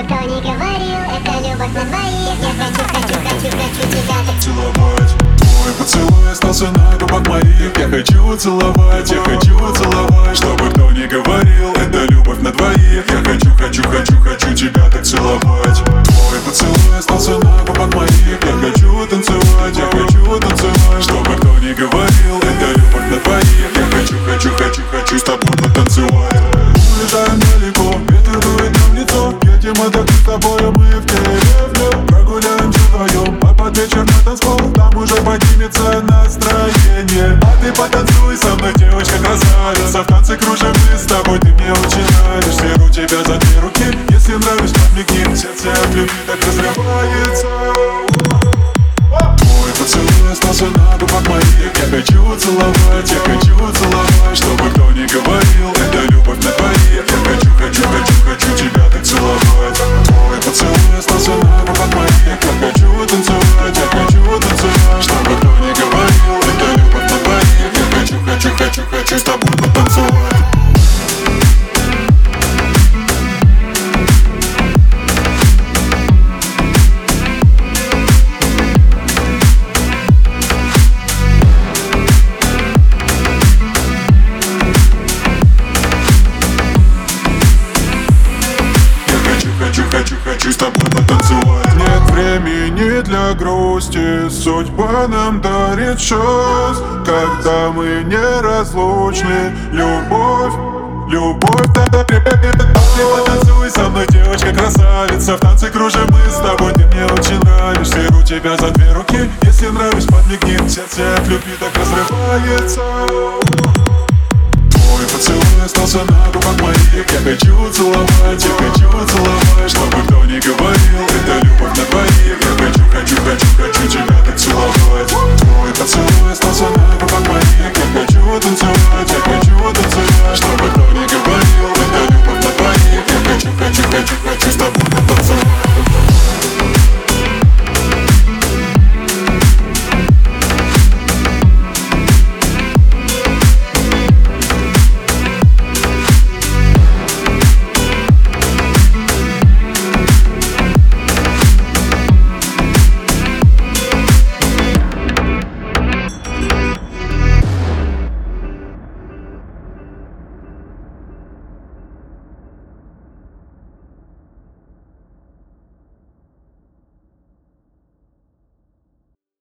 кто не говорил, это любовь на двоих. Я хочу тебя так целовать. Твой поцелуй остался на губах моих. Я хочу целовать, чтобы кто не говорил, это любовь на двоих. Я хочу тебя так целовать. Твой поцелуй остался на губах моих. Я хочу танцевать, чтобы кто не говорил, это любовь на двоих. Я хочу с тобой потанцевать. Улетаем далеко, ветер дует нам в лицо. Едем отдохнуть с тобой, мы в деревню. Прогуляемся вдвоем, а под вечер на танцпол. Там уже поднимется настроение. А ты потанцуй со мной, девочка красавица. В танце кружим мы с тобой, ты мне очень нравишься. Беру тебя за две руки, если нравишь, подмигни. Сердце от любви так разрывается. Твой поцелуй остался на губах моих. Я хочу целовать, чтобы кто не говорил, это любовь на двоих. Я хочу тебя так целовать. Твой поцелуй остался на губах моих. Я хочу танцевать, чтобы кто не говорил, это любовь на двоих. Я хочу с тобой потанцевать. Хочу с тобой потанцевать. Нет времени для грусти, судьба нам дарит шанс. Когда мы неразлучны, любовь потанцуй со мной, девочка красавица. В танце кружим мы с тобой, ты мне очень нравишься. Беру тебя за две руки, если нравишь, подмигни. Сердце от любви так разрывается. Твой поцелуй остался на губах моих. Я хочу целовать, чтобы